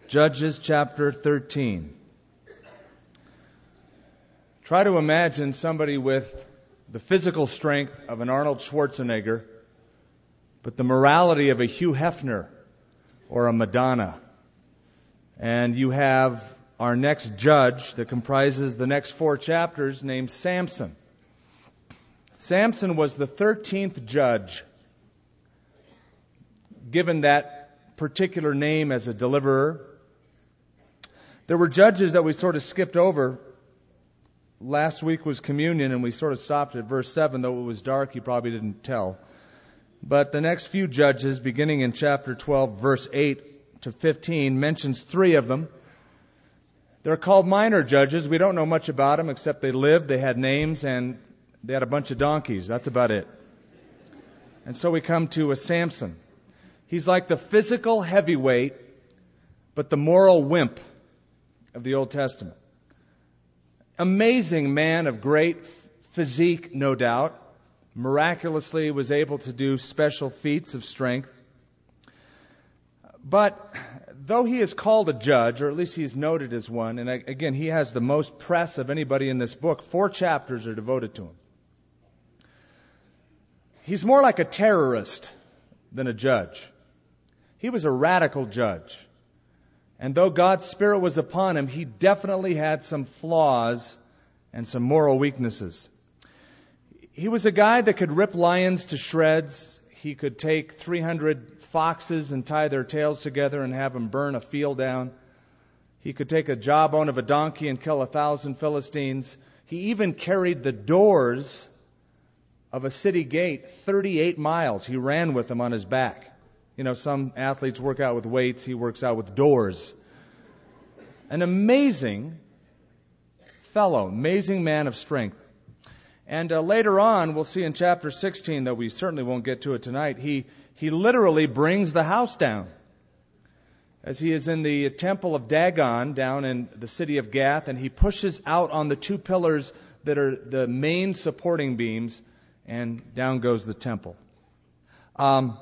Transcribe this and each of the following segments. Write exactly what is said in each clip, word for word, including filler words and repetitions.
Judges chapter thirteen. Try to imagine somebody with the physical strength of an Arnold Schwarzenegger, but the morality of a Hugh Hefner or a Madonna. And you have our next judge that comprises the next four chapters named Samson. Samson was the thirteenth judge given that particular name as a deliverer. There were judges that we sort of skipped over. Last week was communion, and we sort of stopped at verse seven, though it was dark, you probably didn't tell. But the next few judges, beginning in chapter twelve, verse eight to fifteen, mentions three of them. They're called minor judges. We don't know much about them, except they lived, they had names, and they had a bunch of donkeys. That's about it. And so we come to a Samson. He's like the physical heavyweight, but the moral wimp of the Old Testament. Amazing man of great physique, no doubt. Miraculously was able to do special feats of strength. But though he is called a judge, or at least he's noted as one, and again, he has the most press of anybody in this book, four chapters are devoted to him. He's more like a terrorist than a judge. He was a radical judge. And though God's Spirit was upon him, he definitely had some flaws and some moral weaknesses. He was a guy that could rip lions to shreds. He could take three hundred foxes and tie their tails together and have them burn a field down. He could take a jawbone of a donkey and kill a thousand Philistines. He even carried the doors of a city gate thirty-eight miles. He ran with them on his back. You know, some athletes work out with weights. He works out with doors. An amazing fellow, amazing man of strength. And uh, later on, we'll see in chapter sixteen, though we certainly won't get to it tonight, he, he literally brings the house down. As he is in the temple of Dagon down in the city of Gath, and he pushes out on the two pillars that are the main supporting beams, and down goes the temple. Um,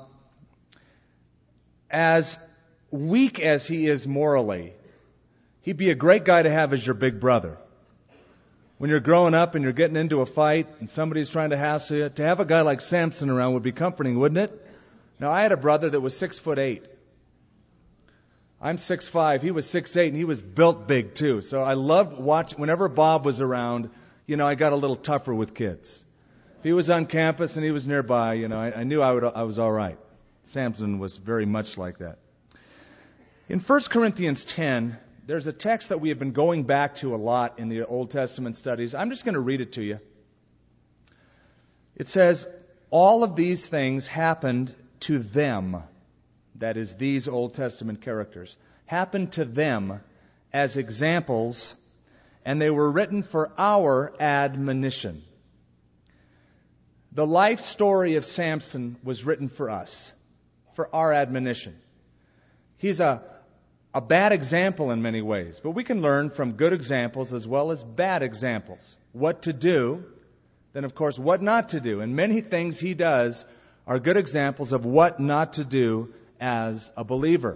as weak as he is morally, he'd be a great guy to have as your big brother. When you're growing up and you're getting into a fight and somebody's trying to hassle you, to have a guy like Samson around would be comforting, wouldn't it? Now, I had a brother that was six foot eight. I'm six five. He was six eight, and he was built big too. So I loved watching. Whenever Bob was around, you know, I got a little tougher with kids. If he was on campus and he was nearby, you know, I, I knew I would. I was all right. Samson was very much like that. In First Corinthians ten, there's a text that we have been going back to a lot in the Old Testament studies. I'm just going to read it to you. It says, all of these things happened to them, that is, these Old Testament characters, happened to them as examples, and they were written for our admonition. The life story of Samson was written for us, for our admonition. He's a A bad example in many ways, but we can learn from good examples as well as bad examples. What to do, then of course what not to do. And many things he does are good examples of what not to do as a believer.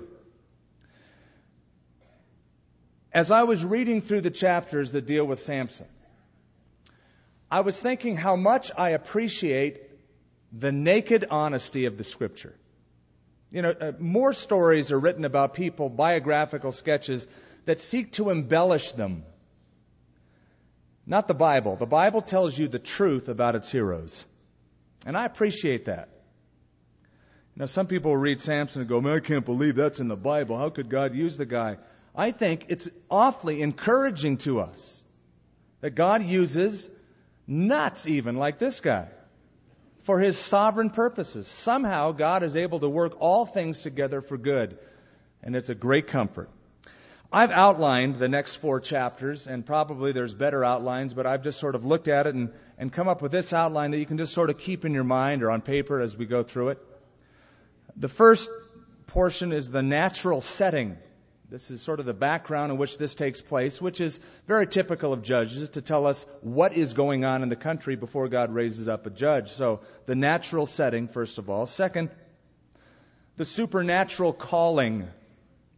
As I was reading through the chapters that deal with Samson, I was thinking how much I appreciate the naked honesty of the Scripture. You know, uh, more stories are written about people, biographical sketches, that seek to embellish them. Not the Bible. The Bible tells you the truth about its heroes. And I appreciate that. You know, some people read Samson and go, man, I can't believe that's in the Bible. How could God use the guy? I think it's awfully encouraging to us that God uses nuts even like this guy for His sovereign purposes. Somehow God is able to work all things together for good. And it's a great comfort. I've outlined the next four chapters, and probably there's better outlines, but I've just sort of looked at it and, and come up with this outline that you can just sort of keep in your mind or on paper as we go through it. The first portion is the natural setting. This is sort of the background in which this takes place, which is very typical of judges, to tell us what is going on in the country before God raises up a judge. So the natural setting, first of all. Second, the supernatural calling.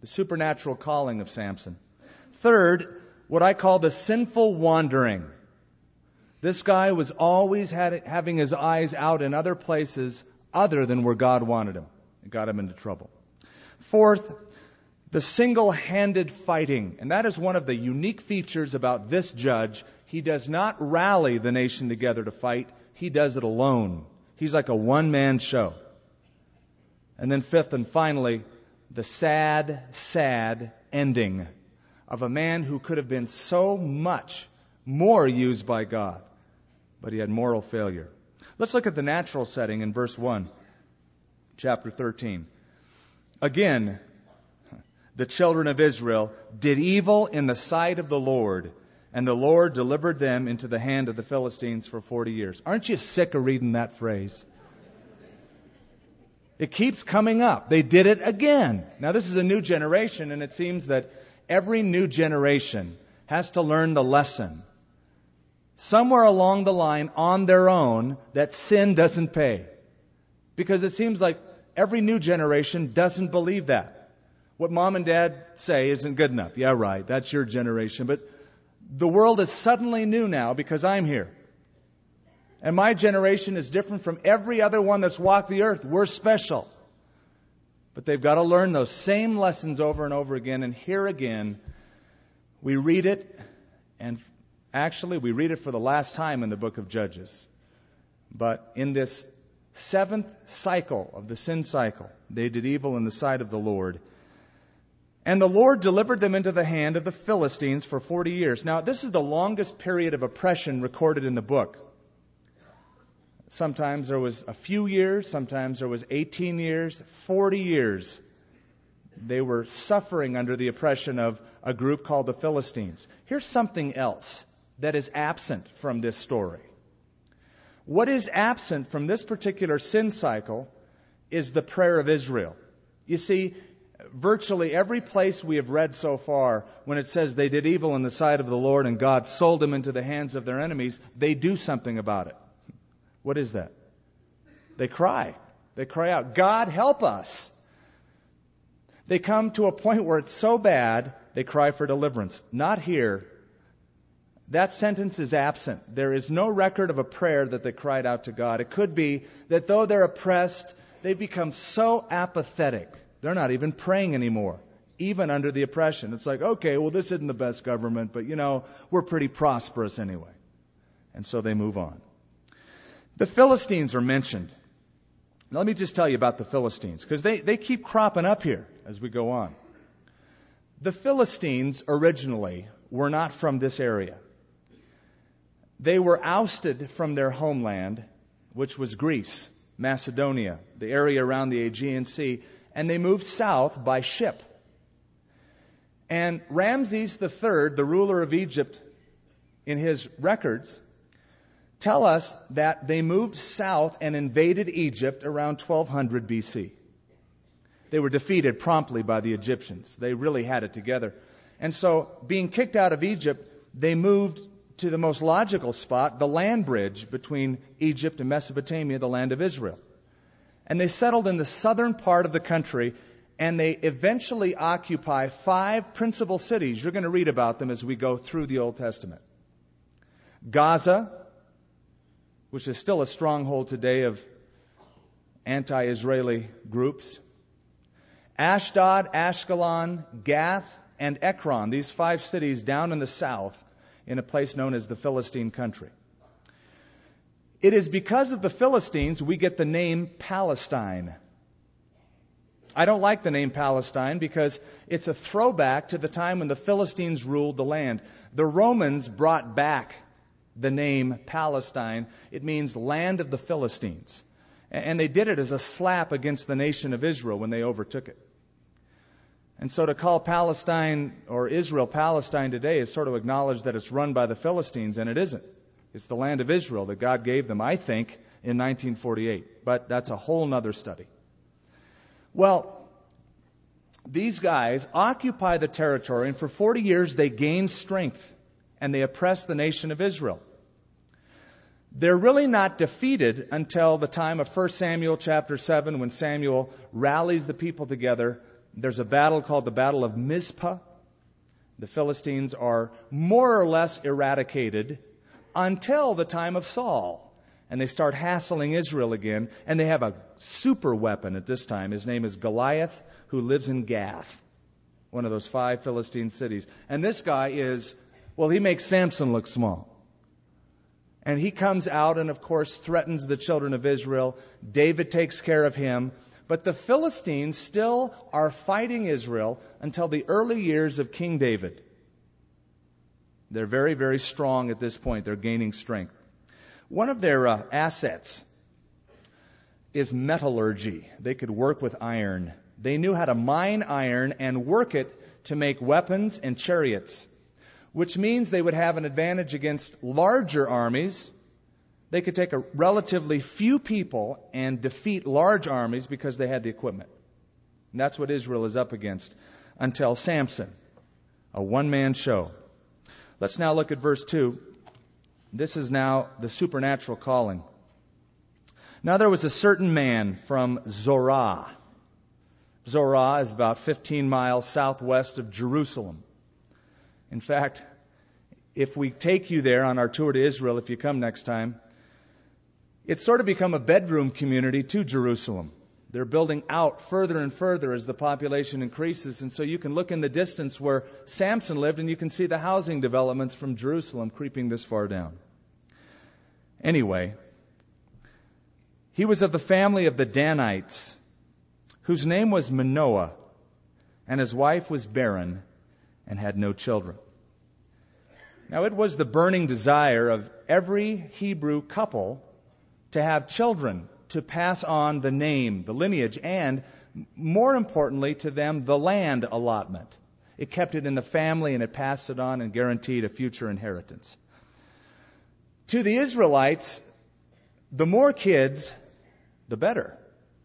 the supernatural calling of Samson. Third, what I call the sinful wandering. This guy was always had, having his eyes out in other places other than where God wanted him. It got him into trouble. Fourth, the single-handed fighting. And that is one of the unique features about this judge. He does not rally the nation together to fight. He does it alone. He's like a one-man show. And then fifth and finally, the sad, sad ending of a man who could have been so much more used by God, but he had moral failure. Let's look at the natural setting in verse one, chapter thirteen. Again, the children of Israel did evil in the sight of the Lord, and the Lord delivered them into the hand of the Philistines for forty years. Aren't you sick of reading that phrase? It keeps coming up. They did it again. Now, this is a new generation, and it seems that every new generation has to learn the lesson somewhere along the line on their own that sin doesn't pay. Because it seems like every new generation doesn't believe that. What mom and dad say isn't good enough. Yeah, right, that's your generation. But the world is suddenly new now because I'm here. And my generation is different from every other one that's walked the earth. We're special. But they've got to learn those same lessons over and over again. And here again, we read it, and actually we read it for the last time in the book of Judges. But in this seventh cycle of the sin cycle, they did evil in the sight of the Lord. And the Lord delivered them into the hand of the Philistines for forty years. Now, this is the longest period of oppression recorded in the book. Sometimes there was a few years, sometimes there was eighteen years, forty years. They were suffering under the oppression of a group called the Philistines. Here's something else that is absent from this story. What is absent from this particular sin cycle is the prayer of Israel. You see, virtually every place we have read so far, when it says they did evil in the sight of the Lord and God sold them into the hands of their enemies, they do something about it. What is that? They cry. They cry out, God, help us. They come to a point where it's so bad, they cry for deliverance. Not here. That sentence is absent. There is no record of a prayer that they cried out to God. It could be that though they're oppressed, they become so apathetic. They're not even praying anymore, even under the oppression. It's like, okay, well, this isn't the best government, but, you know, we're pretty prosperous anyway. And so they move on. The Philistines are mentioned. Now, let me just tell you about the Philistines, because they, they keep cropping up here as we go on. The Philistines originally were not from this area. They were ousted from their homeland, which was Greece, Macedonia, the area around the Aegean Sea, and they moved south by ship. And Ramses the Third, the ruler of Egypt, in his records, tell us that they moved south and invaded Egypt around twelve hundred B C. They were defeated promptly by the Egyptians. They really had it together. And so, being kicked out of Egypt, they moved to the most logical spot, the land bridge between Egypt and Mesopotamia, the land of Israel. And they settled in the southern part of the country, and they eventually occupy five principal cities. You're going to read about them as we go through the Old Testament. Gaza, which is still a stronghold today of anti-Israeli groups. Ashdod, Ashkelon, Gath, and Ekron, these five cities down in the south in a place known as the Philistine country. It is because of the Philistines we get the name Palestine. I don't like the name Palestine because it's a throwback to the time when the Philistines ruled the land. The Romans brought back the name Palestine. It means land of the Philistines. And they did it as a slap against the nation of Israel when they overtook it. And so to call Palestine or Israel Palestine today is sort of acknowledge that it's run by the Philistines, and it isn't. It's the land of Israel that God gave them, I think, in nineteen forty-eight. But that's a whole other study. Well, these guys occupy the territory, and for forty years they gain strength, and they oppress the nation of Israel. They're really not defeated until the time of First Samuel chapter seven, when Samuel rallies the people together There's a battle called the Battle of Mizpah. The Philistines are more or less eradicated until the time of Saul. And they start hassling Israel again. And they have a super weapon at this time. His name is Goliath, who lives in Gath, one of those five Philistine cities. And this guy is, well, he makes Samson look small. And he comes out and, of course, threatens the children of Israel. David takes care of him. But the Philistines still are fighting Israel until the early years of King David. They're very, very strong at this point. They're gaining strength. One of their uh, assets is metallurgy. They could work with iron. They knew how to mine iron and work it to make weapons and chariots, which means they would have an advantage against larger armies. They could take a relatively few people and defeat large armies because they had the equipment. And that's what Israel is up against until Samson, a one-man show. Let's now look at verse two. This is now the supernatural calling. Now there was a certain man from Zorah. Zorah is about fifteen miles southwest of Jerusalem. In fact, if we take you there on our tour to Israel, if you come next time, it's sort of become a bedroom community to Jerusalem. They're building out further and further as the population increases. And so you can look in the distance where Samson lived and you can see the housing developments from Jerusalem creeping this far down. Anyway, he was of the family of the Danites, whose name was Manoah, and his wife was barren and had no children. Now it was the burning desire of every Hebrew couple to have children, to pass on the name, the lineage, and more importantly to them, the land allotment. It kept it in the family and it passed it on and guaranteed a future inheritance. To the Israelites, the more kids, the better.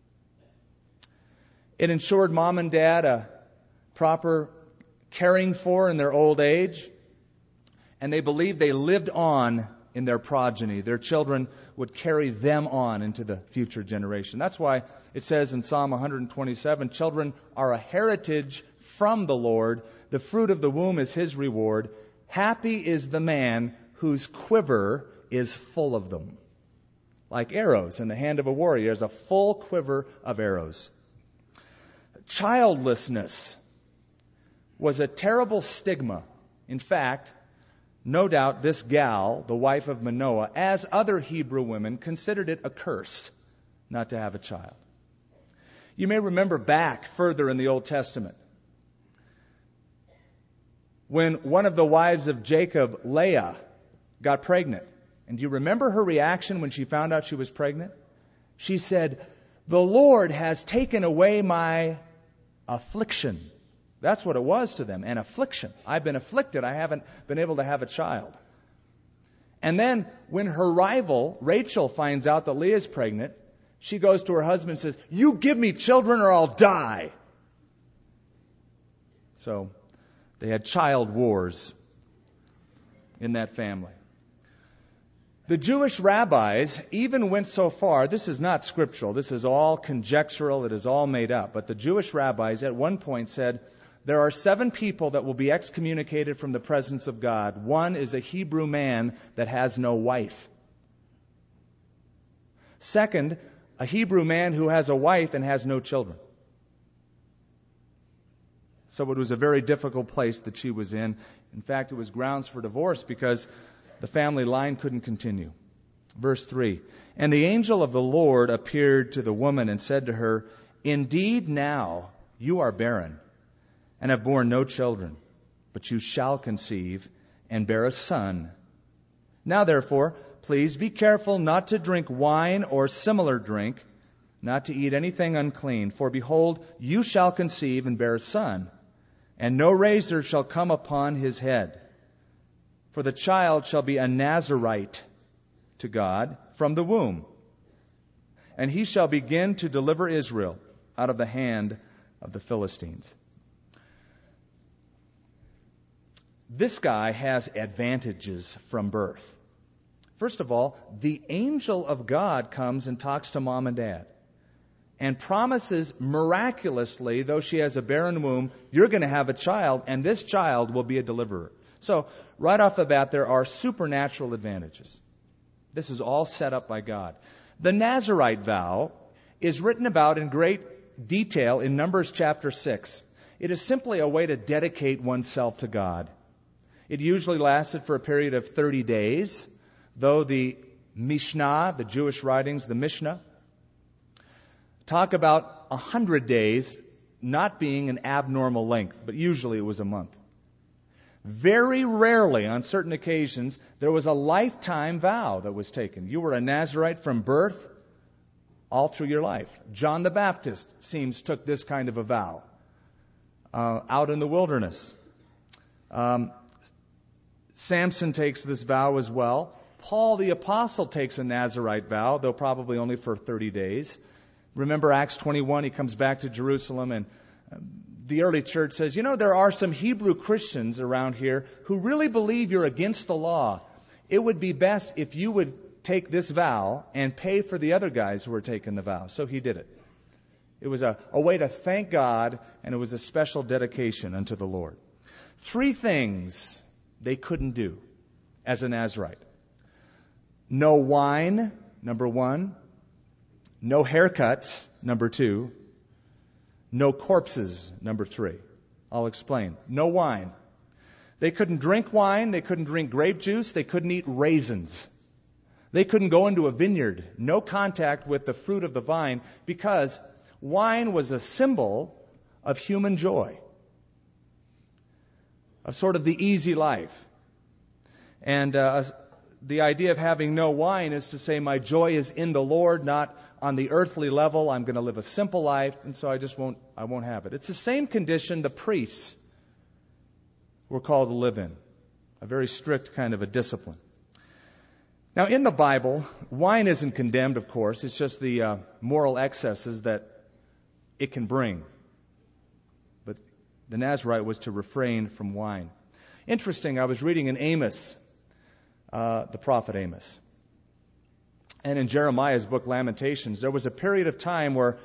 It ensured mom and dad a proper caring for in their old age, and they believed they lived on in their progeny. Their children would carry them on into the future generation. That's why it says in Psalm one twenty-seven, children are a heritage from the Lord. The fruit of the womb is His reward. Happy is the man whose quiver is full of them. Like arrows in the hand of a warrior, there's a full quiver of arrows. Childlessness was a terrible stigma. In fact, no doubt this gal, the wife of Manoah, as other Hebrew women, considered it a curse not to have a child. You may remember back further in the Old Testament when one of the wives of Jacob, Leah, got pregnant. And do you remember her reaction when she found out she was pregnant? She said, "The Lord has taken away my affliction." That's what it was to them, an affliction. I've been afflicted. I haven't been able to have a child. And then when her rival, Rachel, finds out that Leah's pregnant, she goes to her husband and says, "You give me children or I'll die." So they had child wars in that family. The Jewish rabbis even went so far, this is not scriptural, this is all conjectural, it is all made up, but the Jewish rabbis at one point said, there are seven people that will be excommunicated from the presence of God. One is a Hebrew man that has no wife. Second, a Hebrew man who has a wife and has no children. So it was a very difficult place that she was in. In fact, it was grounds for divorce because the family line couldn't continue. Verse three, and the angel of the Lord appeared to the woman and said to her, "Indeed now you are barren and have borne no children, but you shall conceive and bear a son. Now therefore, please be careful not to drink wine or similar drink, not to eat anything unclean. For behold, you shall conceive and bear a son, and no razor shall come upon his head. For the child shall be a Nazarite to God from the womb, and he shall begin to deliver Israel out of the hand of the Philistines." This guy has advantages from birth. First of all, the angel of God comes and talks to mom and dad. and promises miraculously, though she has a barren womb, you're going to have a child, and this child will be a deliverer. So, right off the bat, there are supernatural advantages. This is all set up by God. The Nazirite vow is written about in great detail in Numbers chapter six. It is simply a way to dedicate oneself to God. It usually lasted for a period of thirty days, though the Mishnah, the Jewish writings, the Mishnah, talk about one hundred days not being an abnormal length, but usually it was a month. Very rarely, on certain occasions, there was a lifetime vow that was taken. You were a Nazirite from birth all through your life. John the Baptist seems took this kind of a vow uh, out in the wilderness. Um, Samson takes this vow as well. Paul the Apostle takes a Nazirite vow, though probably only for thirty days. Remember Acts twenty-one, he comes back to Jerusalem, and the early church says, you know, there are some Hebrew Christians around here who really believe you're against the law. It would be best if you would take this vow and pay for the other guys who were taking the vow. So he did it. It was a, a way to thank God, and it was a special dedication unto the Lord. Three things they couldn't do as a Nazirite. No wine, number one. No haircuts, number two. No corpses, number three. I'll explain. No wine. They couldn't drink wine. They couldn't drink grape juice. They couldn't eat raisins. They couldn't go into a vineyard. No contact with the fruit of the vine, because wine was a symbol of human joy, of sort of the easy life. And uh, the idea of having no wine is to say my joy is in the Lord, not on the earthly level. I'm going to live a simple life, and so I just won't I won't have it. It's the same condition the priests were called to live in. A very strict kind of a discipline. Now, in the Bible, wine isn't condemned, of course. It's just the uh, moral excesses that it can bring. But the Nazirite was to refrain from wine. Interesting, I was reading in Amos, uh, the prophet Amos. And in Jeremiah's book, Lamentations, there was a period of time where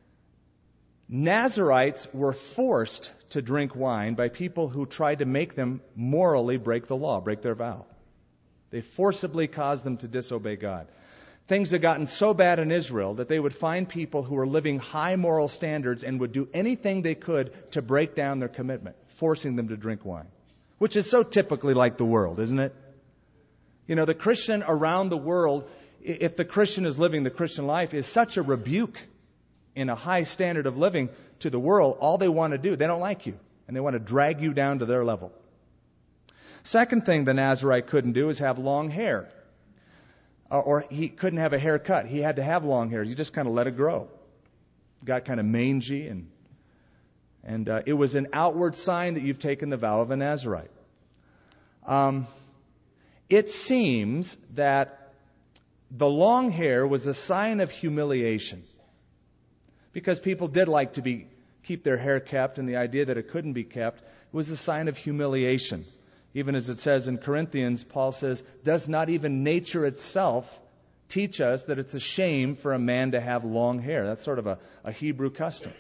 Nazirites were forced to drink wine by people who tried to make them morally break the law, break their vow. They forcibly caused them to disobey God. Things had gotten so bad in Israel that they would find people who were living high moral standards and would do anything they could to break down their commitment, forcing them to drink wine, which is so typically like the world, isn't it? You know, the Christian around the world, if the Christian is living the Christian life, is such a rebuke in a high standard of living to the world. All they want to do, they don't like you, and they want to drag you down to their level. Second thing the Nazirite couldn't do is have long hair. Or he couldn't have a haircut. He had to have long hair. You just kind of let it grow. Got kind of mangy, and and uh, it was an outward sign that you've taken the vow of a Nazirite. Um, it seems that the long hair was a sign of humiliation, because people did like to be keep their hair kept, and the idea that it couldn't be kept was a sign of humiliation. Even as it says in Corinthians, Paul says, does not even nature itself teach us that it's a shame for a man to have long hair? That's sort of a, a Hebrew custom.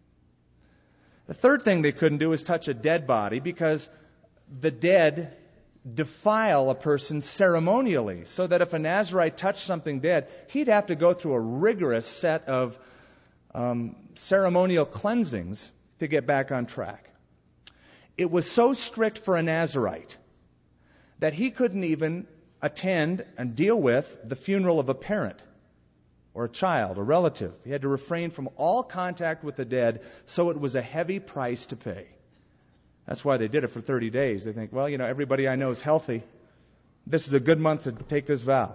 The third thing they couldn't do is touch a dead body, because the dead defile a person ceremonially, so that if a Nazirite touched something dead, he'd have to go through a rigorous set of um, ceremonial cleansings to get back on track. It was so strict for a Nazirite that he couldn't even attend and deal with the funeral of a parent or a child, a relative. He had to refrain from all contact with the dead, so it was a heavy price to pay. That's why they did it for thirty days. They think, well, you know, everybody I know is healthy. This is a good month to take this vow.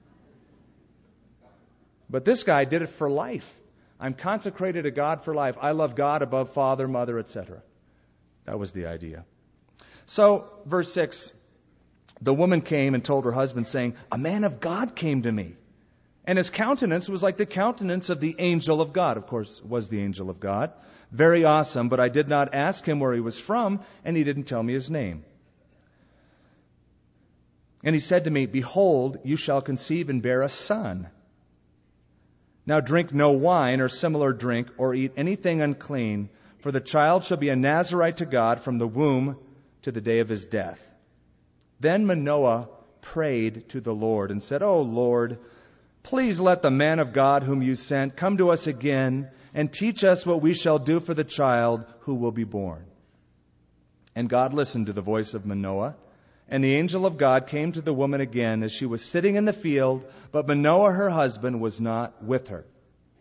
But this guy did it for life. I'm consecrated to God for life. I love God above father, mother, et cetera. That was the idea. So, verse six, the woman came and told her husband, saying, a man of God came to me. And his countenance was like the countenance of the angel of God. Of course, it was the angel of God. Very awesome, but I did not ask him where he was from, and he didn't tell me his name. And he said to me, behold, you shall conceive and bear a son. Now drink no wine or similar drink, or eat anything unclean, for the child shall be a Nazirite to God from the womb to the day of his death." Then Manoah prayed to the Lord and said, "O Lord, please let the man of God whom you sent come to us again and teach us what we shall do for the child who will be born." And God listened to the voice of Manoah. And the angel of God came to the woman again as she was sitting in the field, but Manoah, her husband, was not with her.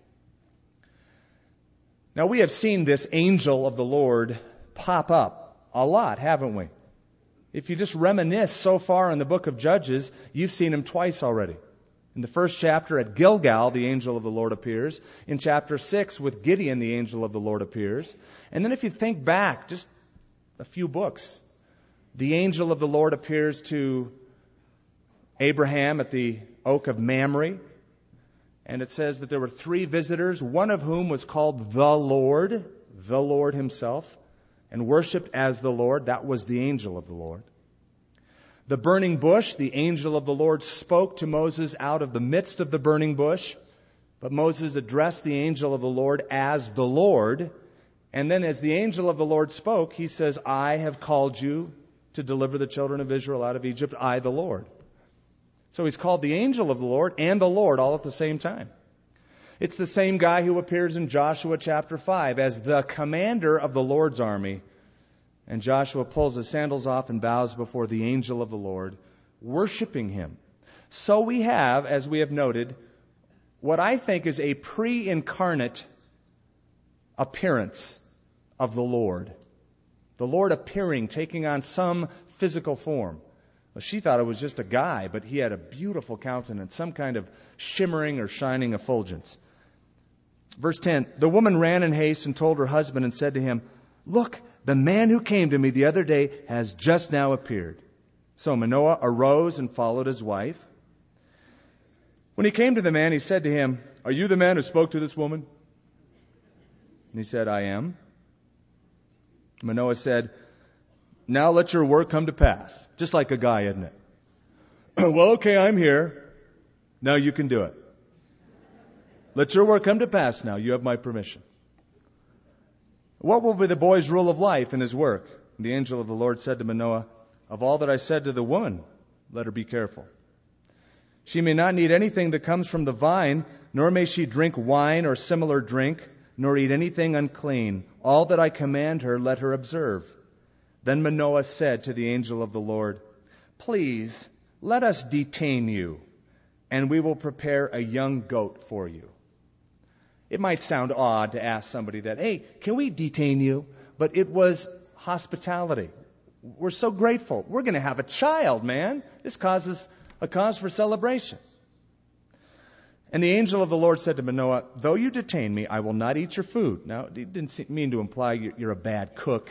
Now we have seen this angel of the Lord pop up a lot, haven't we? If you just reminisce so far in the book of Judges, you've seen him twice already. In the first chapter at Gilgal, the angel of the Lord appears. In chapter six, with Gideon, the angel of the Lord appears. And then if you think back just a few books, the angel of the Lord appears to Abraham at the oak of Mamre. And it says that there were three visitors, one of whom was called the Lord, the Lord himself, and worshipped as the Lord. That was the angel of the Lord. The burning bush, the angel of the Lord spoke to Moses out of the midst of the burning bush. But Moses addressed the angel of the Lord as the Lord. And then as the angel of the Lord spoke, he says, "I have called you to deliver the children of Israel out of Egypt, I the Lord." So he's called the angel of the Lord and the Lord all at the same time. It's the same guy who appears in Joshua chapter five as the commander of the Lord's army. And Joshua pulls his sandals off and bows before the angel of the Lord, worshiping him. So we have, as we have noted, what I think is a pre-incarnate appearance of the Lord. The Lord appearing, taking on some physical form. Well, she thought it was just a guy, but he had a beautiful countenance, some kind of shimmering or shining effulgence. Verse ten, the woman ran in haste and told her husband and said to him, "Look, the man who came to me the other day has just now appeared." So Manoah arose and followed his wife. When he came to the man, he said to him, "Are you the man who spoke to this woman?" And he said, "I am." Manoah said, "Now let your work come to pass." Just like a guy, isn't it? "Well, okay, I'm here. Now you can do it. Let your work come to pass now. You have my permission." "What will be the boy's rule of life in his work?" And the angel of the Lord said to Manoah, "Of all that I said to the woman, let her be careful. She may not need anything that comes from the vine, nor may she drink wine or similar drink, nor eat anything unclean. All that I command her, let her observe." Then Manoah said to the angel of the Lord, "Please, let us detain you, and we will prepare a young goat for you." It might sound odd to ask somebody that, "Hey, can we detain you?" But it was hospitality. We're so grateful. We're going to have a child, man. This causes a cause for celebration. And the angel of the Lord said to Manoah, "Though you detain me, I will not eat your food." Now, it didn't mean to imply you're a bad cook.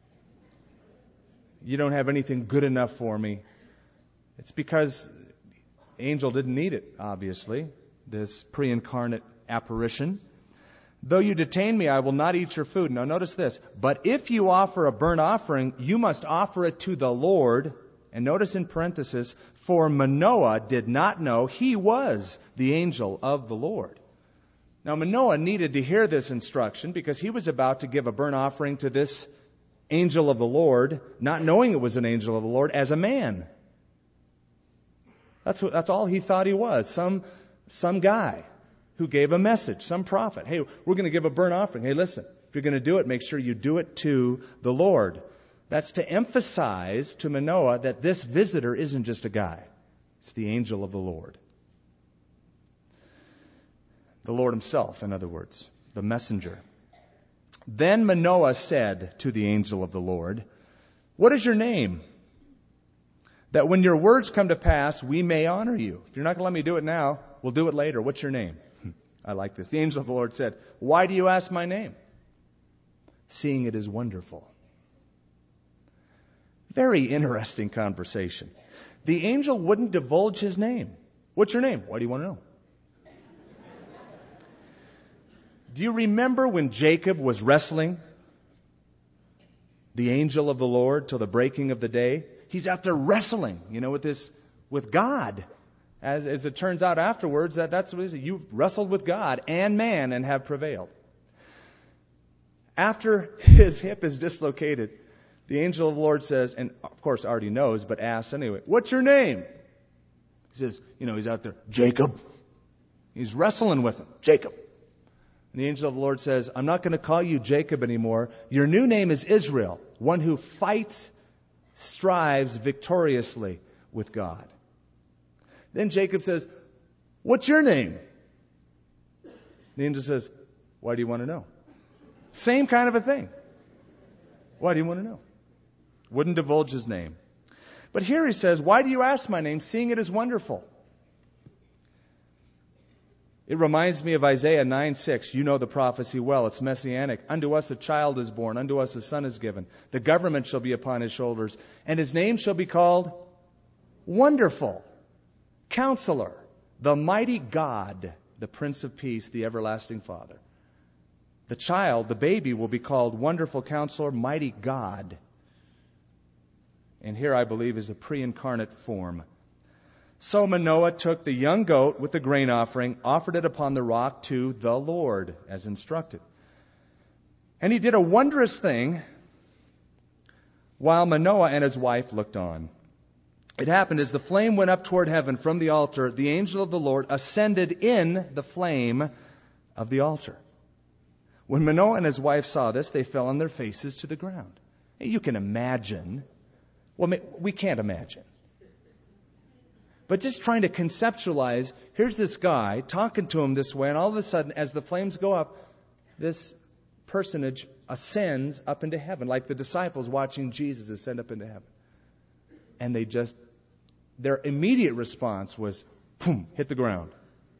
You don't have anything good enough for me. It's because the angel didn't need it, obviously, this pre-incarnate apparition. "Though you detain me, I will not eat your food." Now notice this. "But if you offer a burnt offering, you must offer it to the Lord." And notice in parenthesis, "For Manoah did not know he was the angel of the Lord." Now Manoah needed to hear this instruction because he was about to give a burnt offering to this angel of the Lord, not knowing it was an angel of the Lord, as a man. That's what, that's all he thought he was. Some, some guy who gave a message, some prophet. "Hey, we're going to give a burnt offering. Hey, listen, if you're going to do it, make sure you do it to the Lord." That's to emphasize to Manoah that this visitor isn't just a guy. It's the angel of the Lord. The Lord himself, in other words, the messenger. Then Manoah said to the angel of the Lord, "What is your name? That when your words come to pass, we may honor you." If you're not going to let me do it now, we'll do it later. What's your name? I like this. The angel of the Lord said, "Why do you ask my name? Seeing it is wonderful." Very interesting conversation. The angel wouldn't divulge his name. "What's your name?" "Why do you want to know?" Do you remember when Jacob was wrestling the angel of the Lord till the breaking of the day? He's out there wrestling, you know, with this, with God. As, as it turns out afterwards, that, that's what it is. You've wrestled with God and man and have prevailed. After his hip is dislocated, the angel of the Lord says, and of course already knows, but asks anyway, what's your name? He says, you know, he's out there, Jacob. He's wrestling with him, Jacob. And the angel of the Lord says, I'm not going to call you Jacob anymore. Your new name is Israel, one who fights, strives victoriously with God. Then Jacob says, what's your name? The angel says, why do you want to know? Same kind of a thing. Why do you want to know? Wouldn't divulge his name. But here he says, why do you ask my name, seeing it is wonderful? It reminds me of Isaiah nine six. You know the prophecy well. It's messianic. Unto us a child is born. Unto us a son is given. The government shall be upon his shoulders. And his name shall be called Wonderful, Counselor, the Mighty God, the Prince of Peace, the Everlasting Father. The child, the baby, will be called Wonderful Counselor, Mighty God. And here, I believe, is a pre-incarnate form. So Manoah took the young goat with the grain offering, offered it upon the rock to the Lord, as instructed. And he did a wondrous thing while Manoah and his wife looked on. It happened as the flame went up toward heaven from the altar, the angel of the Lord ascended in the flame of the altar. When Manoah and his wife saw this, they fell on their faces to the ground. You can imagine. Well, we can't imagine. But just trying to conceptualize, here's this guy talking to him this way, and all of a sudden, as the flames go up, this personage ascends up into heaven, like the disciples watching Jesus ascend up into heaven. And they just, their immediate response was, boom, hit the ground.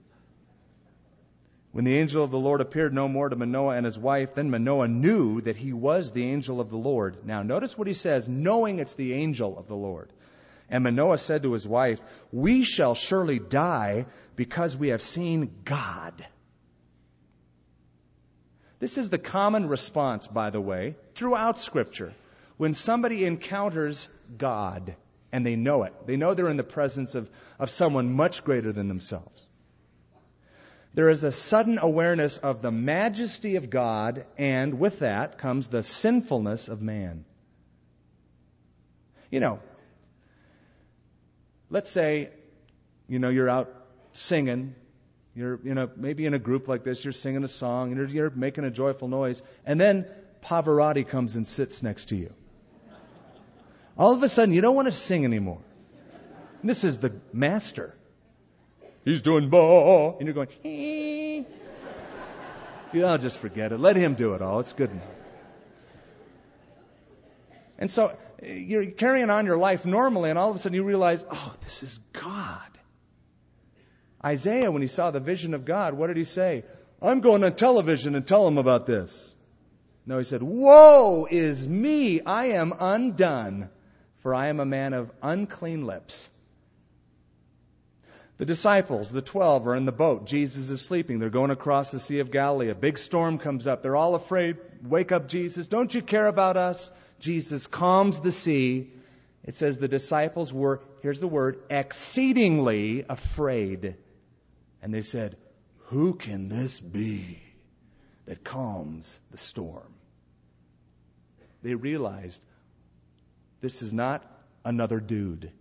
When the angel of the Lord appeared no more to Manoah and his wife, then Manoah knew that he was the angel of the Lord. Now, notice what he says, knowing it's the angel of the Lord. And Manoah said to his wife, we shall surely die because we have seen God. This is the common response, by the way, throughout Scripture. When somebody encounters God, and they know it, they know they're in the presence of, of someone much greater than themselves. There is a sudden awareness of the majesty of God, and with that comes the sinfulness of man. You know, let's say, you know, you're out singing, you're, you know, maybe in a group like this, you're singing a song, and you're, you're making a joyful noise, and then Pavarotti comes and sits next to you. All of a sudden, you don't want to sing anymore. This is the master. He's doing ba, and you're going, eh. You know, just forget it. Let him do it all. It's good enough. And so you're carrying on your life normally, and all of a sudden you realize, oh, this is God. Isaiah, when he saw the vision of God, what did he say? I'm going on television and tell him about this. No, he said, woe is me, I am undone, for I am a man of unclean lips. The disciples, the twelve, are in the boat. Jesus is sleeping. They're going across the Sea of Galilee. A big storm comes up. They're all afraid. Wake up, Jesus. Don't you care about us? Jesus calms the sea. It says the disciples were, here's the word, exceedingly afraid. And they said, who can this be that calms the storm? They realized this is not another dude.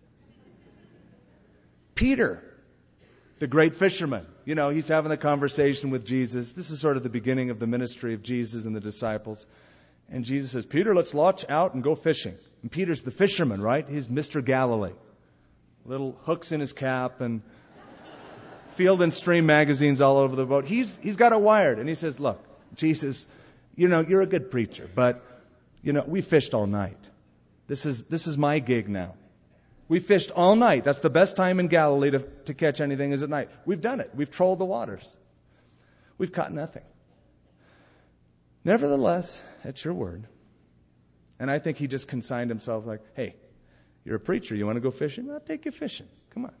Peter, the great fisherman, you know, he's having a conversation with Jesus. This is sort of the beginning of the ministry of Jesus and the disciples. And Jesus says, Peter, let's launch out and go fishing. And Peter's the fisherman, right? He's Mister Galilee. Little hooks in his cap and Field and Stream magazines all over the boat. He's he's got it wired. And he says, look, Jesus, you know, you're a good preacher, but, you know, we fished all night. This is this is my gig now. We fished all night. That's the best time in Galilee to, to catch anything is at night. We've done it. We've trolled the waters. We've caught nothing. Nevertheless, it's your word. And I think he just consigned himself like, hey, you're a preacher. You want to go fishing? I'll take you fishing. Come on.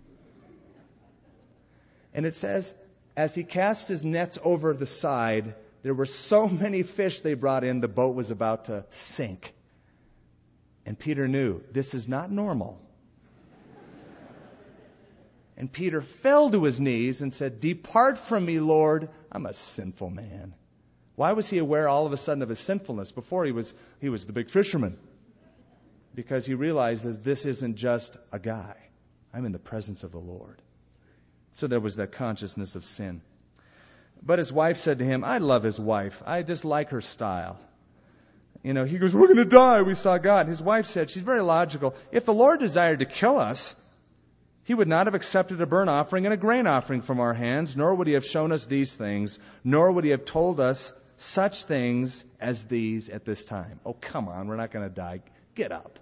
And it says, as he cast his nets over the side, there were so many fish they brought in, the boat was about to sink. And Peter knew, this is not normal. And Peter fell to his knees and said, "Depart from me, Lord. I'm a sinful man." Why was he aware all of a sudden of his sinfulness? Before he was, he was the big fisherman. Because he realized that this isn't just a guy. I'm in the presence of the Lord. So there was that consciousness of sin. But his wife said to him, I love his wife. I just like her style. You know, he goes, we're going to die. We saw God. And his wife said, she's very logical. If the Lord desired to kill us, He would not have accepted a burnt offering and a grain offering from our hands, nor would He have shown us these things, nor would He have told us such things as these at this time. Oh, come on. We're not going to die. Get up.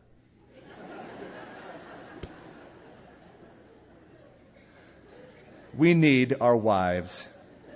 We need our wives.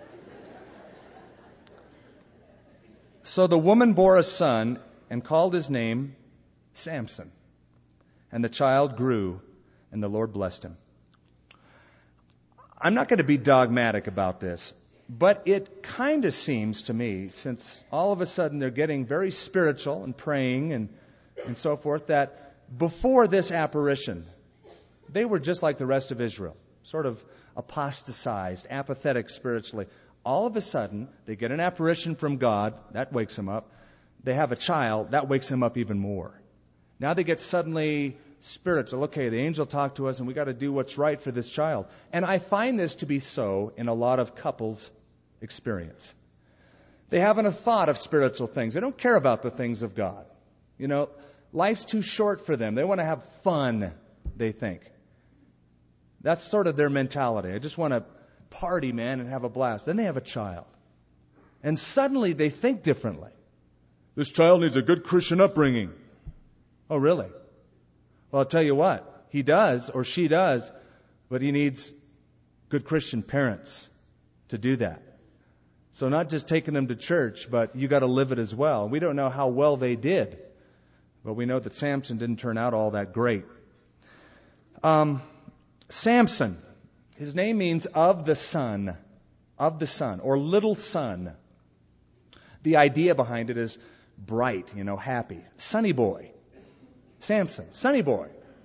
So the woman bore a son and called his name Samson. And the child grew, and the Lord blessed him. I'm not going to be dogmatic about this, but it kind of seems to me, since all of a sudden they're getting very spiritual and praying and, and so forth, that before this apparition, they were just like the rest of Israel, sort of apostatized, apathetic spiritually. All of a sudden, they get an apparition from God. That wakes them up. They have a child. That wakes them up even more. Now they get suddenly spiritual. Okay, the angel talked to us, and we got to do what's right for this child. And I find this to be so in a lot of couples' experience. They haven't a thought of spiritual things. They don't care about the things of God. You know, life's too short for them. They want to have fun, they think. That's sort of their mentality. I just want to party, man, and have a blast. Then they have a child. And suddenly they think differently. This child needs a good Christian upbringing. Oh, really? Well, I'll tell you what. He does, or she does, but he needs good Christian parents to do that. So not just taking them to church, but you got to live it as well. We don't know how well they did, but we know that Samson didn't turn out all that great. Um, Samson. His name means of the sun, of the sun, or little sun. The idea behind it is bright, you know, happy. Sunny boy. Samson, sunny boy.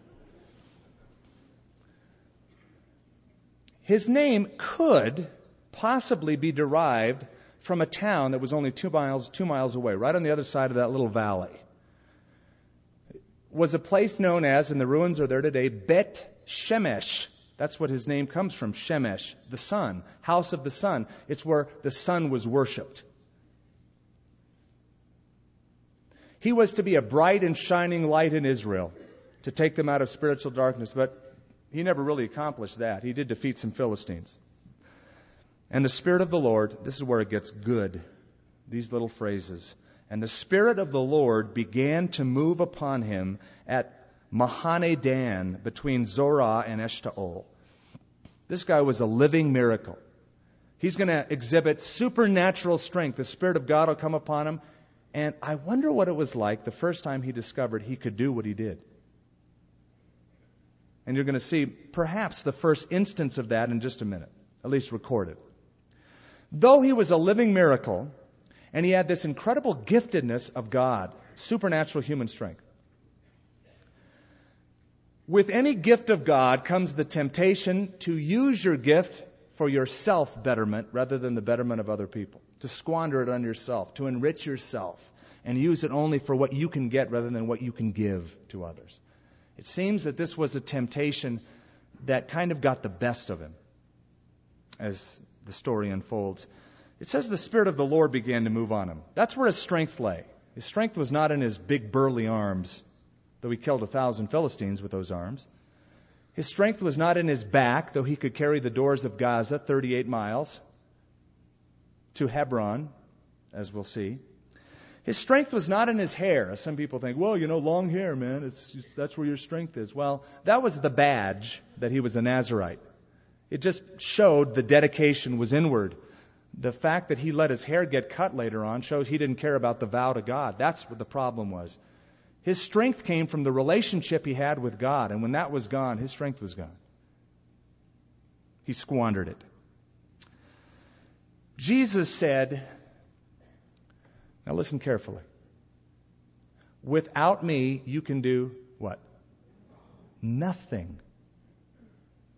His name could possibly be derived from a town that was only two miles, two miles away, right on the other side of that little valley. It was a place known as, and the ruins are there today, Bet Shemesh. That's what his name comes from, Shemesh, the sun, house of the sun. It's where the sun was worshipped. He was to be a bright and shining light in Israel, to take them out of spiritual darkness, but he never really accomplished that. He did defeat some Philistines. And the Spirit of the Lord, this is where it gets good, these little phrases. And the Spirit of the Lord began to move upon him at Mahane Dan, between Zorah and Eshtaol. This guy was a living miracle. He's going to exhibit supernatural strength. The Spirit of God will come upon him. And I wonder what it was like the first time he discovered he could do what he did. And you're going to see perhaps the first instance of that in just a minute, at least recorded. Though he was a living miracle, and he had this incredible giftedness of God, supernatural human strength. With any gift of God comes the temptation to use your gift for your self-betterment rather than the betterment of other people. To squander it on yourself, to enrich yourself, and use it only for what you can get rather than what you can give to others. It seems that this was a temptation that kind of got the best of him as the story unfolds. It says the Spirit of the Lord began to move on him. That's where his strength lay. His strength was not in his big burly arms, though he killed a thousand Philistines with those arms. His strength was not in his back, though he could carry the doors of Gaza thirty-eight miles to Hebron, as we'll see. His strength was not in his hair, as some people think, well, you know, long hair, man, it's just, that's where your strength is. Well, that was the badge that he was a Nazirite. It just showed the dedication was inward. The fact that he let his hair get cut later on shows he didn't care about the vow to God. That's what the problem was. His strength came from the relationship he had with God, and when that was gone, his strength was gone. He squandered it. Jesus said, now listen carefully, without me, you can do what? Nothing.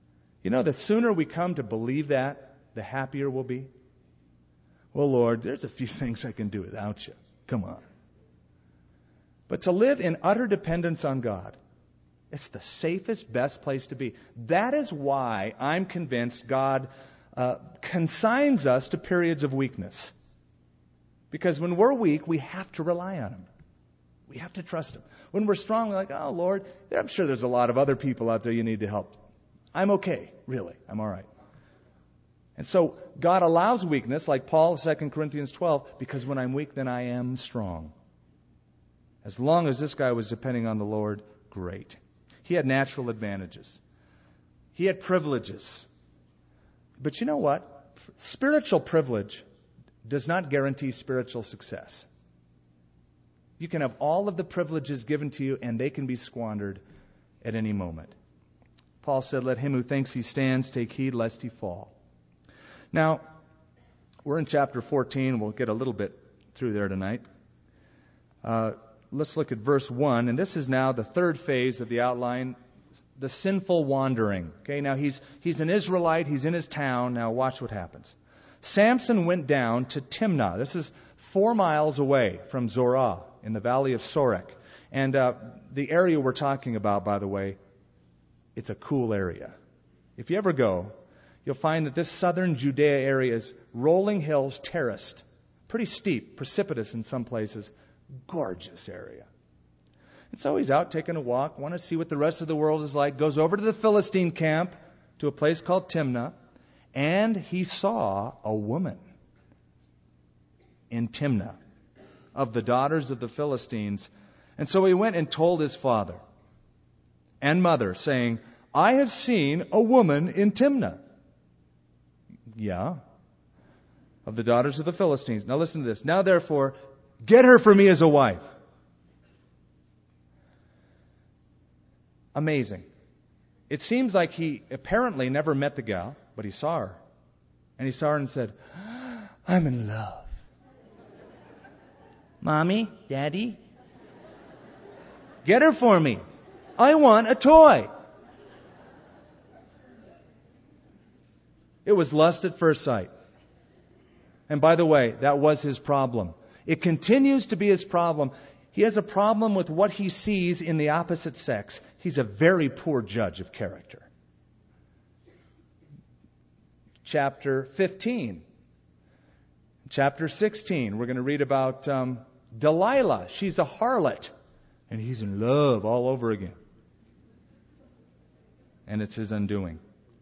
You know, the sooner we come to believe that, the happier we'll be. Well, Lord, there's a few things I can do without you. Come on. But to live in utter dependence on God, it's the safest, best place to be. That is why I'm convinced God uh, consigns us to periods of weakness. Because when we're weak, we have to rely on Him. We have to trust Him. When we're strong, we're like, oh, Lord, I'm sure there's a lot of other people out there you need to help. I'm okay, really. I'm all right. And so God allows weakness, like Paul, Second Corinthians twelve, because when I'm weak, then I am strong. As long as this guy was depending on the Lord, great. He had natural advantages. He had privileges. But you know what? Spiritual privilege does not guarantee spiritual success. You can have all of the privileges given to you, and they can be squandered at any moment. Paul said, let him who thinks he stands take heed lest he fall. Now, we're in chapter fourteen. We'll get a little bit through there tonight. Uh, let's look at verse one. And this is now the third phase of the outline, the sinful wandering. Okay, now he's he's an Israelite. He's in his town. Now watch what happens. Samson went down to Timnah. This is four miles away from Zorah in the valley of Sorek. And uh, the area we're talking about, by the way, it's a cool area. If you ever go, you'll find that this southern Judea area is rolling hills, terraced, pretty steep, precipitous in some places, gorgeous area. And so he's out taking a walk, want to see what the rest of the world is like, goes over to the Philistine camp, to a place called Timnah, and he saw a woman in Timnah of the daughters of the Philistines. And so he went and told his father and mother, saying, I have seen a woman in Timnah. Yeah, of the daughters of the Philistines. Now listen to this. Now therefore, get her for me as a wife. Amazing. It seems like he apparently never met the gal, but he saw her. And he saw her and said, I'm in love. Mommy, Daddy, get her for me. I want a toy. It was lust at first sight. And by the way, that was his problem. It continues to be his problem. He has a problem with what he sees in the opposite sex. He's a very poor judge of character. Chapter fifteen. Chapter sixteen, we're going to read about um, Delilah. She's a harlot. And he's in love all over again. And it's his undoing.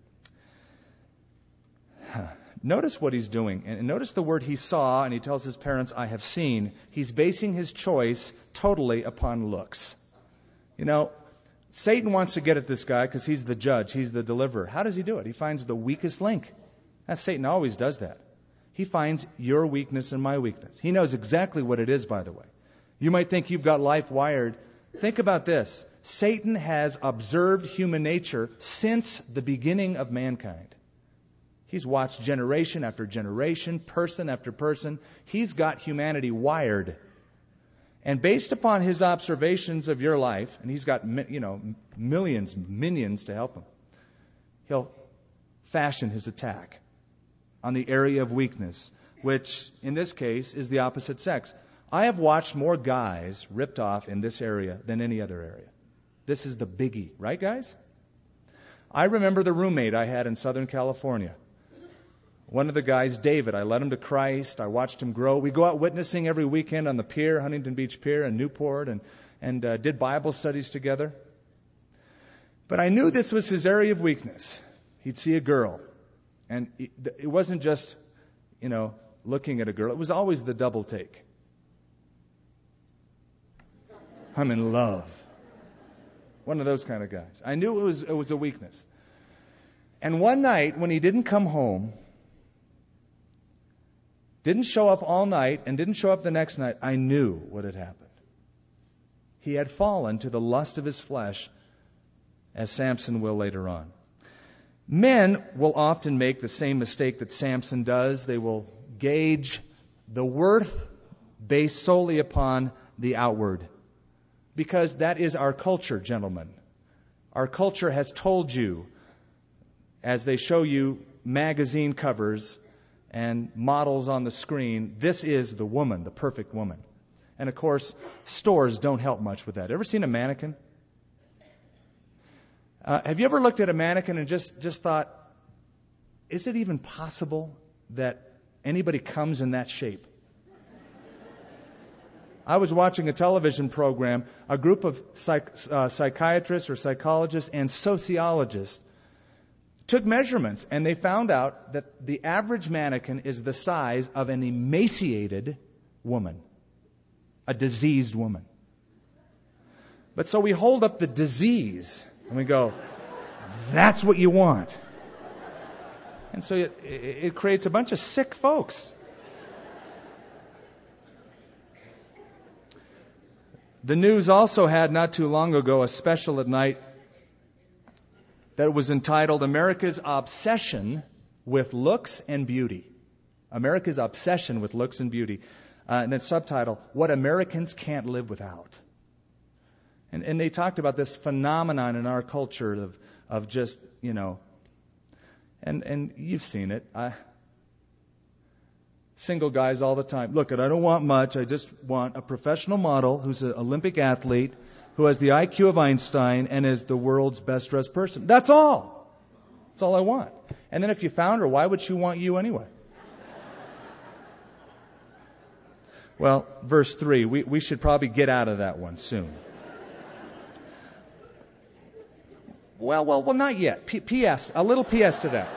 Notice what he's doing. And notice the word he saw, and he tells his parents, I have seen. He's basing his choice totally upon looks. You know, Satan wants to get at this guy because he's the judge, he's the deliverer. How does he do it? He finds the weakest link. That Satan always does that. He finds your weakness and my weakness. He knows exactly what it is, by the way. You might think you've got life wired. Think about this. Satan has observed human nature since the beginning of mankind. He's watched generation after generation, person after person. He's got humanity wired. And based upon his observations of your life, and he's got, you know, millions, minions to help him, he'll fashion his attack on the area of weakness, which in this case is the opposite sex. I have watched more guys ripped off in this area than any other area. This is the biggie, right, guys? I remember the roommate I had in Southern California. One of the guys, David, I led him to Christ. I watched him grow. We go out witnessing every weekend on the pier, Huntington Beach Pier in Newport, and, and uh, did Bible studies together. But I knew this was his area of weakness. He'd see a girl. And it, it wasn't just, you know, looking at a girl. It was always the double take. I'm in love. One of those kind of guys. I knew it was it was a weakness. And one night when he didn't come home, didn't show up all night, and didn't show up the next night, I knew what had happened. He had fallen to the lust of his flesh, as Samson will later on. Men will often make the same mistake that Samson does. They will gauge the worth based solely upon the outward. Because that is our culture, gentlemen. Our culture has told you, as they show you magazine covers and models on the screen, this is the woman, the perfect woman. And of course, stores don't help much with that. Ever seen a mannequin? Uh, have you ever looked at a mannequin and just, just thought, is it even possible that anybody comes in that shape? I was watching a television program. A group of psych, uh, psychiatrists or psychologists and sociologists took measurements, and they found out that the average mannequin is the size of an emaciated woman, a diseased woman. But so we hold up the disease and we go, that's what you want. And so it, it creates a bunch of sick folks. The news also had not too long ago a special at night that was entitled America's Obsession with Looks and Beauty. America's Obsession with Looks and Beauty. Uh, and then subtitle, What Americans Can't Live Without. And, and they talked about this phenomenon in our culture of, of just, you know, and, and you've seen it. I, single guys all the time. Look, I don't want much. I just want a professional model who's an Olympic athlete, who has the I Q of Einstein and is the world's best dressed person. That's all. That's all I want. And then if you found her, why would she want you anyway? Well, verse three, we, we should probably get out of that one soon. Well, well, well, not yet. P- P.S. A little P S to that.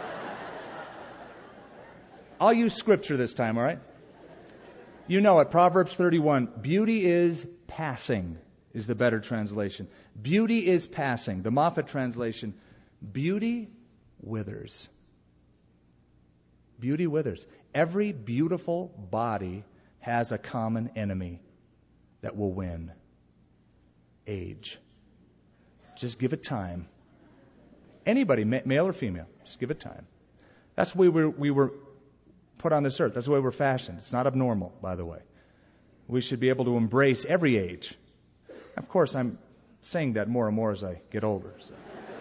I'll use scripture this time, all right? You know it, Proverbs thirty-one. Beauty is passing is the better translation. Beauty is passing. The Moffat translation. Beauty withers. Beauty withers. Every beautiful body has a common enemy that will win. Age. Just give it time. Anybody, male or female, just give it time. That's the way we were, we were put on this earth. That's the way we're fashioned. It's not abnormal, by the way. We should be able to embrace every age. Of course, I'm saying that more and more as I get older. So.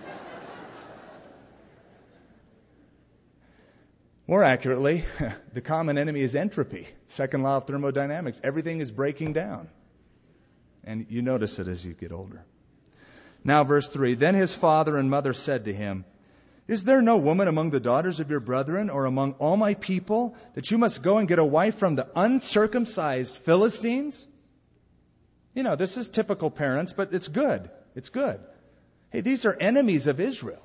More accurately, the common enemy is entropy. Second law of thermodynamics. Everything is breaking down. And you notice it as you get older. Now, verse three. Then his father and mother said to him, Is there no woman among the daughters of your brethren or among all my people that you must go and get a wife from the uncircumcised Philistines? You know, this is typical parents, but it's good. It's good. Hey, these are enemies of Israel.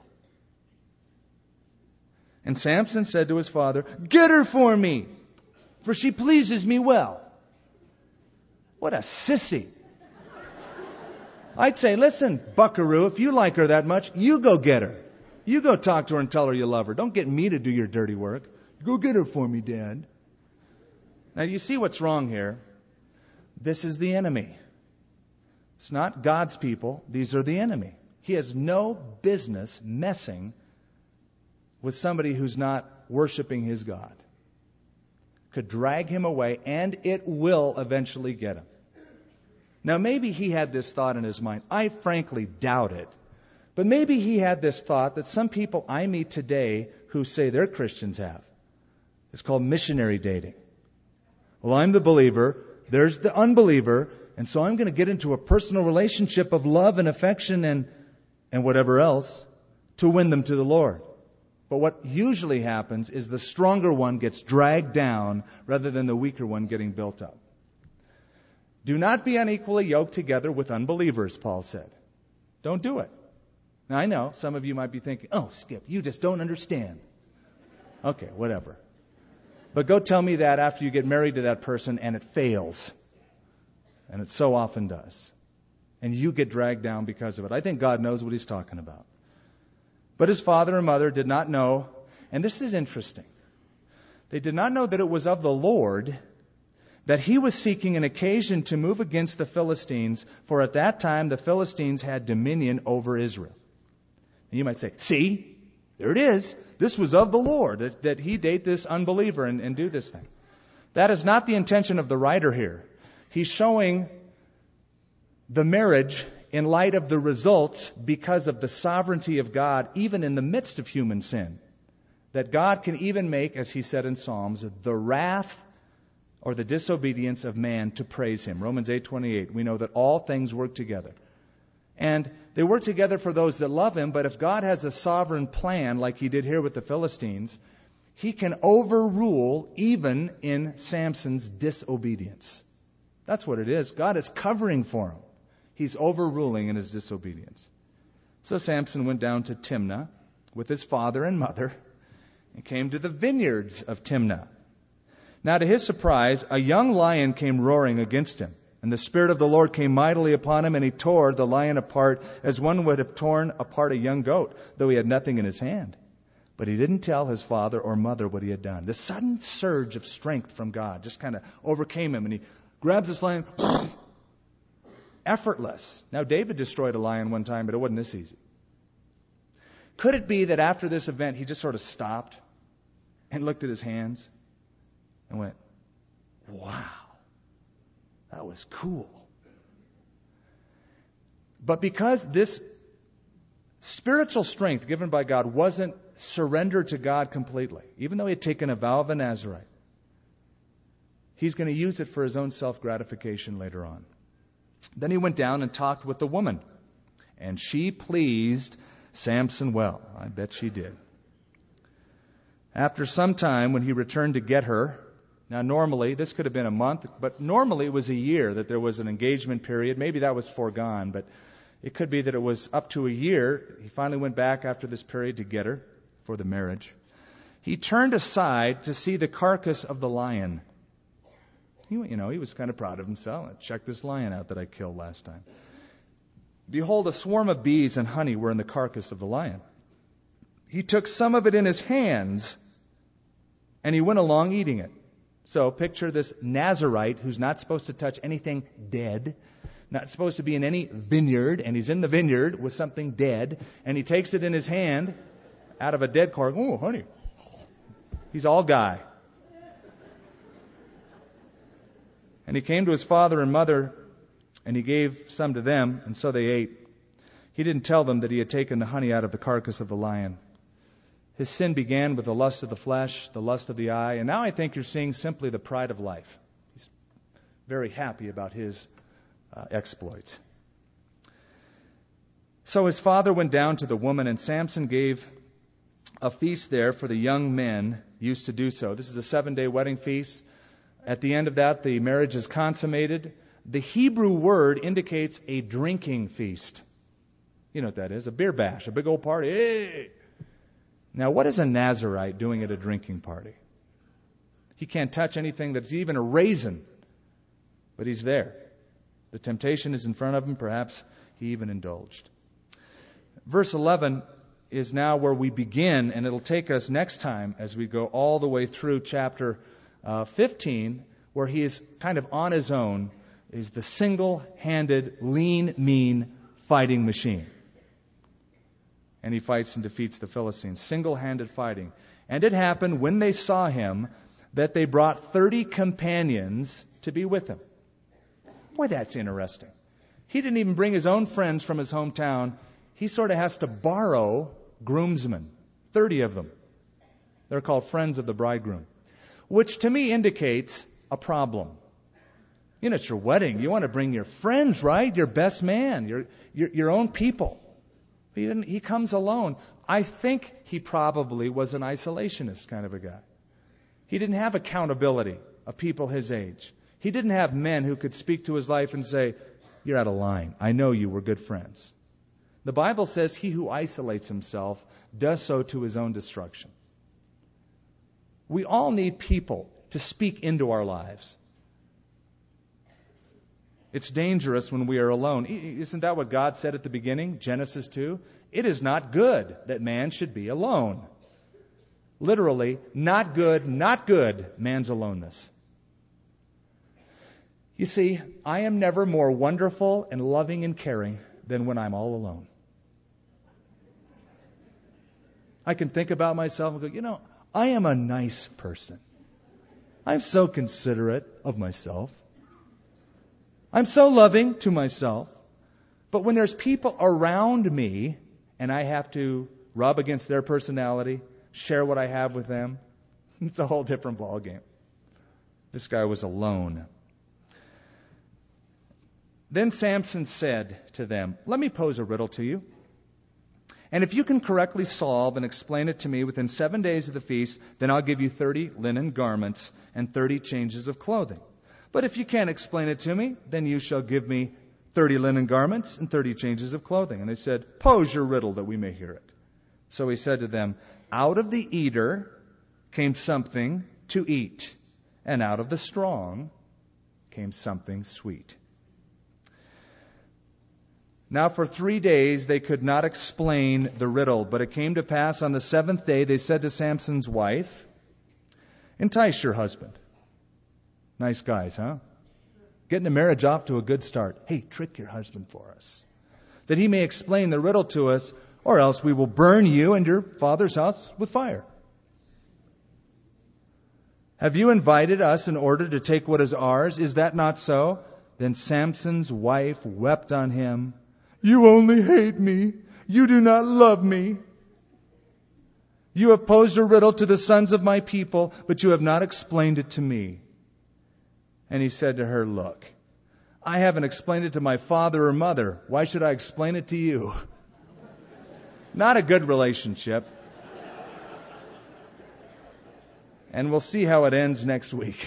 And Samson said to his father, Get her for me, for she pleases me well. What a sissy. I'd say, listen, buckaroo, if you like her that much, you go get her. You go talk to her and tell her you love her. Don't get me to do your dirty work. Go get her for me, Dad. Now, you see what's wrong here. This is the enemy. It's not God's people. These are the enemy. He has no business messing with somebody who's not worshiping his God. Could drag him away, and it will eventually get him. Now, maybe he had this thought in his mind. I frankly doubt it. But maybe he had this thought that some people I meet today who say they're Christians have. It's called missionary dating. Well, I'm the believer, there's the unbeliever, and so I'm going to get into a personal relationship of love and affection and, and whatever else to win them to the Lord. But what usually happens is the stronger one gets dragged down rather than the weaker one getting built up. Do not be unequally yoked together with unbelievers, Paul said. Don't do it. Now, I know some of you might be thinking, oh, Skip, you just don't understand. Okay, whatever. But go tell me that after you get married to that person and it fails. And it so often does. And you get dragged down because of it. I think God knows what he's talking about. But his father and mother did not know, and this is interesting. They did not know that it was of the Lord that he was seeking an occasion to move against the Philistines, for at that time the Philistines had dominion over Israel. And you might say, see, there it is. This was of the Lord, that, that he date this unbeliever and, and do this thing. That is not the intention of the writer here. He's showing the marriage in light of the results because of the sovereignty of God, even in the midst of human sin. That God can even make, as he said in Psalms, the wrath or the disobedience of man to praise him. Romans eight twenty-eight, we know that all things work together. And they work together for those that love him, but if God has a sovereign plan, like he did here with the Philistines, he can overrule even in Samson's disobedience. That's what it is. God is covering for him. He's overruling in his disobedience. So Samson went down to Timnah with his father and mother and came to the vineyards of Timnah. Now to his surprise, a young lion came roaring against him. And the Spirit of the Lord came mightily upon him, and he tore the lion apart as one would have torn apart a young goat, though he had nothing in his hand. But he didn't tell his father or mother what he had done. The sudden surge of strength from God just kind of overcame him, and he grabs this lion, effortless. Now David destroyed a lion one time, but it wasn't this easy. Could it be that after this event, he just sort of stopped and looked at his hands and went, wow. That was cool. But because this spiritual strength given by God wasn't surrendered to God completely, even though he had taken a vow of a Nazirite, he's going to use it for his own self-gratification later on. Then he went down and talked with the woman, and she pleased Samson well. I bet she did. After some time, when he returned to get her, now, normally, this could have been a month, but normally it was a year that there was an engagement period. Maybe that was foregone, but it could be that it was up to a year. He finally went back after this period to get her for the marriage. He turned aside to see the carcass of the lion. He, you know, he was kind of proud of himself. Check this lion out that I killed last time. Behold, a swarm of bees and honey were in the carcass of the lion. He took some of it in his hands, and he went along eating it. So picture this Nazirite who's not supposed to touch anything dead, not supposed to be in any vineyard, and he's in the vineyard with something dead, and he takes it in his hand out of a dead cork. Oh, honey. He's all guy. And he came to his father and mother, and he gave some to them, and so they ate. He didn't tell them that he had taken the honey out of the carcass of the lion. His sin began with the lust of the flesh, the lust of the eye, and now I think you're seeing simply the pride of life. He's very happy about his uh, exploits. So his father went down to the woman, and Samson gave a feast there for the young men used to do so. This is a seven-day wedding feast. At the end of that, the marriage is consummated. The Hebrew word indicates a drinking feast. You know what that is, a beer bash, a big old party. Hey! Now, what is a Nazirite doing at a drinking party? He can't touch anything that's even a raisin, but he's there. The temptation is in front of him. Perhaps he even indulged. Verse eleven is now where we begin, and it'll take us next time as we go all the way through chapter uh, fifteen, where he is kind of on his own, is the single-handed, lean, mean fighting machine. And he fights and defeats the Philistines. Single-handed fighting. And it happened when they saw him that they brought thirty companions to be with him. Boy, that's interesting. He didn't even bring his own friends from his hometown. He sort of has to borrow groomsmen. Thirty of them. They're called friends of the bridegroom. Which to me indicates a problem. You know, it's your wedding. You want to bring your friends, right? Your best man. Your, your, your own people. He didn't, he comes alone. I think he probably was an isolationist kind of a guy. He didn't have accountability of people his age. He didn't have men who could speak to his life and say, you're out of line. I know you were good friends. The Bible says he who isolates himself does so to his own destruction. We all need people to speak into our lives. It's dangerous when we are alone. Isn't that what God said at the beginning? Genesis two. It is not good that man should be alone. Literally, not good, not good, man's aloneness. You see, I am never more wonderful and loving and caring than when I'm all alone. I can think about myself and go, you know, I am a nice person. I'm so considerate of myself. I'm so loving to myself. But when there's people around me and I have to rub against their personality, share what I have with them, it's a whole different ballgame. This guy was alone. Then Samson said to them, "Let me pose a riddle to you. And if you can correctly solve and explain it to me within seven days of the feast, then I'll give you thirty linen garments and thirty changes of clothing. But if you can't explain it to me, then you shall give me thirty linen garments and thirty changes of clothing." And they said, "Pose your riddle that we may hear it." So he said to them, "Out of the eater came something to eat, and out of the strong came something sweet." Now for three days they could not explain the riddle, but it came to pass on the seventh day they said to Samson's wife, "Entice your husband." Nice guys, huh? Getting a marriage off to a good start. Hey, trick your husband for us, that he may explain the riddle to us, or else we will burn you and your father's house with fire. "Have you invited us in order to take what is ours? Is that not so?" Then Samson's wife wept on him. "You only hate me. You do not love me. You have posed a riddle to the sons of my people, but you have not explained it to me." And he said to her, "Look, I haven't explained it to my father or mother. Why should I explain it to you?" Not a good relationship. And we'll see how it ends next week.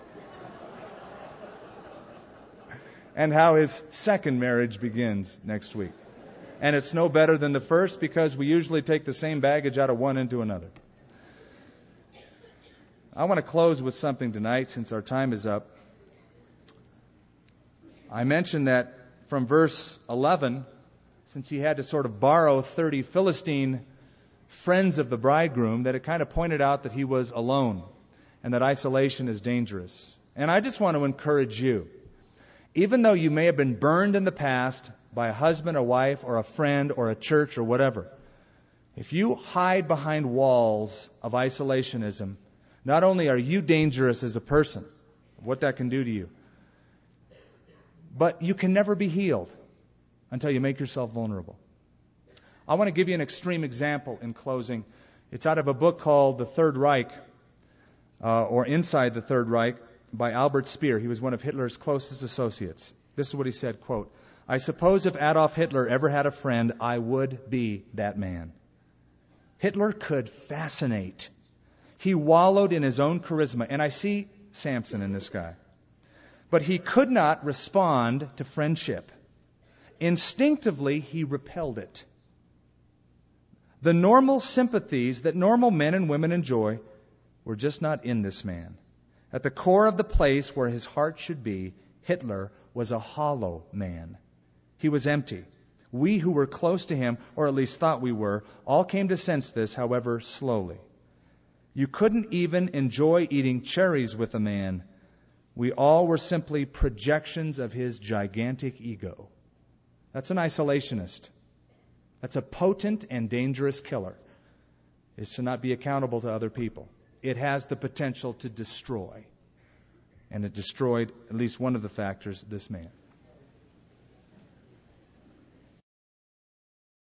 And how his second marriage begins next week. And it's no better than the first, because we usually take the same baggage out of one into another. I want to close with something tonight, since our time is up. I mentioned that from verse eleven, since he had to sort of borrow thirty Philistine friends of the bridegroom, that it kind of pointed out that he was alone and that isolation is dangerous. And I just want to encourage you, even though you may have been burned in the past by a husband, a wife, or a friend, or a church, or whatever, if you hide behind walls of isolationism, not only are you dangerous as a person, what that can do to you, but you can never be healed until you make yourself vulnerable. I want to give you an extreme example in closing. It's out of a book called The Third Reich, uh, or Inside the Third Reich, by Albert Speer. He was one of Hitler's closest associates. This is what he said, quote, "I suppose if Adolf Hitler ever had a friend, I would be that man." Hitler could fascinate. He wallowed in his own charisma. And I see Samson in this guy. But he could not respond to friendship. Instinctively, he repelled it. The normal sympathies that normal men and women enjoy were just not in this man. At the core of the place where his heart should be, Hitler was a hollow man. He was empty. We who were close to him, or at least thought we were, all came to sense this, however, slowly. You couldn't even enjoy eating cherries with a man. We all were simply projections of his gigantic ego. That's an isolationist. That's a potent and dangerous killer, is to not be accountable to other people. It has the potential to destroy. And it destroyed at least one of the factors, this man.